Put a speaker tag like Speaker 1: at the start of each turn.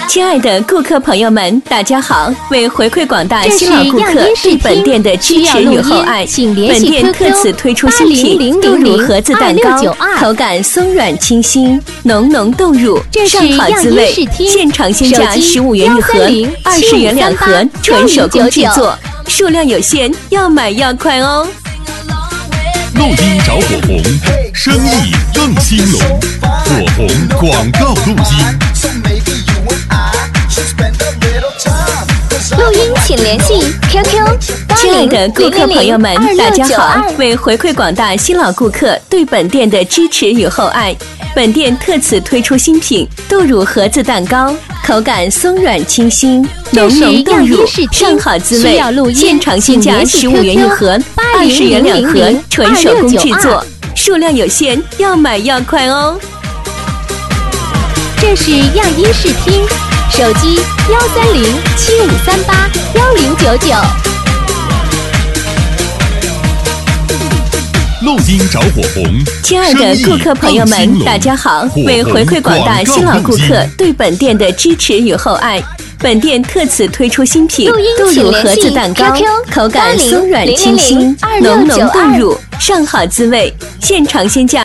Speaker 1: 亲爱的顾客朋友们，大家好！为回馈广大新老顾客对本店的支持与厚爱，本店特此推出新品豆乳盒子蛋糕，口感松软清新，浓浓豆乳，上好滋味。现场现价15元一盒，20元2盒，纯手工制作，数量有限，要买要快哦。
Speaker 2: 录音找火红，生意更兴隆。火红广告录音。
Speaker 3: 录音请联系 QQ。
Speaker 1: 亲爱的顾客朋友们，大家好！为回馈广大新老顾客对本店的支持与厚爱，本店特此推出新品豆乳盒子蛋糕，口感松软清新，浓浓豆乳，上好滋味。现场现价15元一盒，20元2盒，纯手工制作，数量有限，要买要快哦。
Speaker 3: 这是样音视听，手机13075381099。
Speaker 2: 录音找火红，
Speaker 1: 亲爱的顾客朋友们，大家好！为回馈广大新老顾客对本店的支持与厚爱，本店特此推出新品豆乳盒子蛋糕，口感松软清新，浓浓豆乳，上好滋味。现场现价